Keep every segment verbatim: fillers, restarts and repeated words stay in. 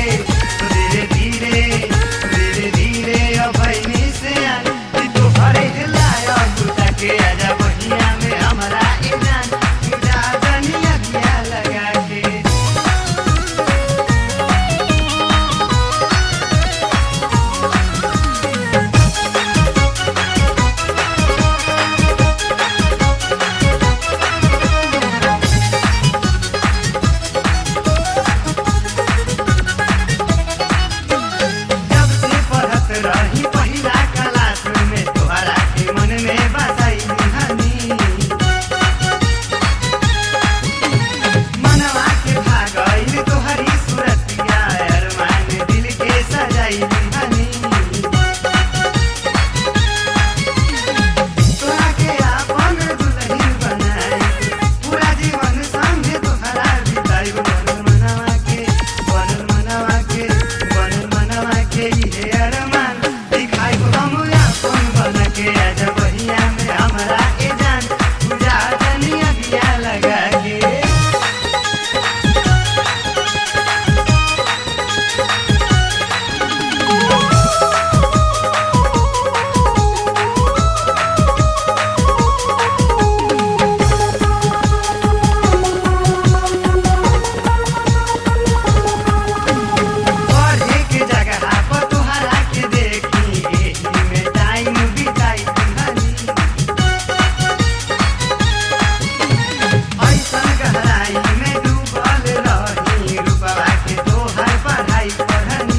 धीरे धीरे धीरे धीरे अभैनी से आई तू हरे लाया बुता के आजा बहिया में हमारा ईमान पूजा जनिया किया लगा के रही पहिला क्लास में तोहरा के मन में बसाई हनी मनवा के भागइल तोहरी सूरतिया अरमान दिल के सजाई हनी तोरा के आपन दुल्हन बनाई पूरा जीवन संगे तोहरा बिताई बनल मनवा के बनल मनवा के बनल मनवा के ये अरमान के आजा बहिया में हमारा ए जान पूजा जनिया दिया लगा के पढ़े के जगह पर तोहरा के देखी एही में टाइम बिताई ऐसन गहराई में डूबल रही रूपवा के तोहर पढ़ाई पढ़नी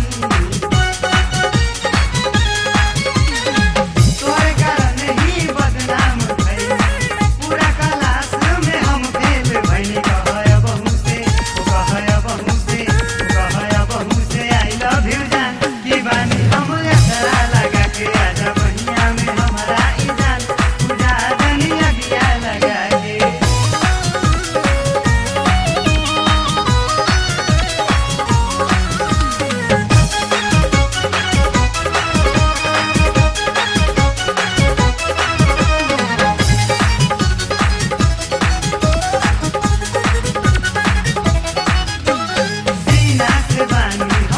तोहरे कारण ही बदनाम भई पूरा क्लास में हम फेल भइनी कहय बहू से कहय बहू से कहय बहू से आई लव यू जान की बानी हम एकरा लगा के आजा बहिया में हमारा ई जान पूजा जनिया दिया लगा के सीना से बानी